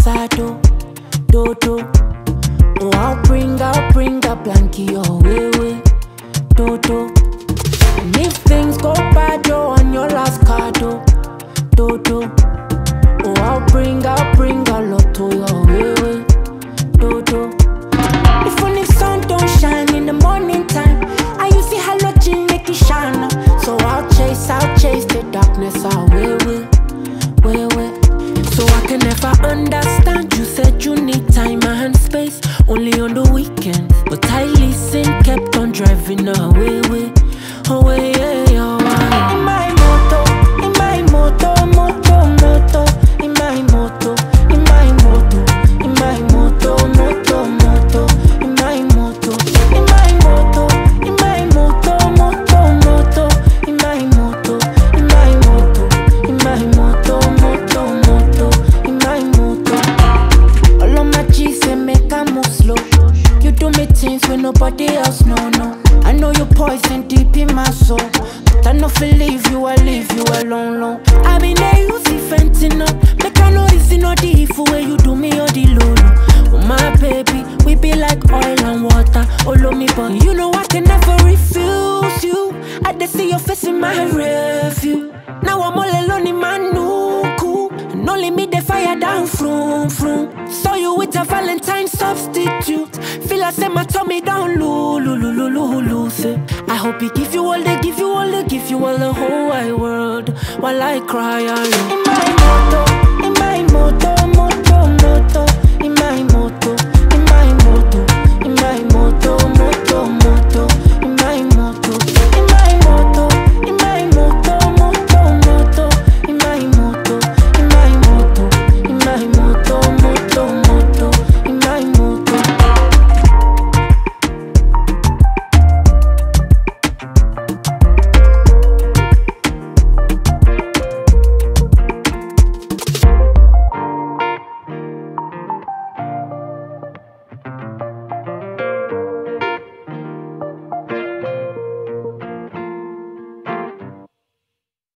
pasado, do. Oh, I'll bring a blankie your way, do. And if things go bad, you're on your last card, do. Oh, I'll bring a lot to your way, do. If only sun don't shine in the morning time, I use the halogen make it shine. So I'll chase the darkness away, way. So I can never understand. You said you need time and space, only on the weekends. But I listened, kept on driving away, away. In my moto, in my moto. In my moto, in my moto. In my moto, in my moto. In my moto, in my moto. In my moto, in my moto. In my moto, in my moto. All of my G's say make I move slow. You do me things when nobody else no. I know you poison deep in my soul, but I no feel leave you, I leave you alone. I been there, you see fentanyl. Make I know this is not the evil way you do me or the lolo. Oh my baby, we be like oil and water. All of me, but you know I can never refuse you. I just see your face in my review. Now I'm all alone in my nuku, and only me the fire down, vroom. Saw you with a Valentine substitute. Feel I say my tummy down, loose. I hope he give you all, they give you all the whole wide world, while I cry alone. In my moto.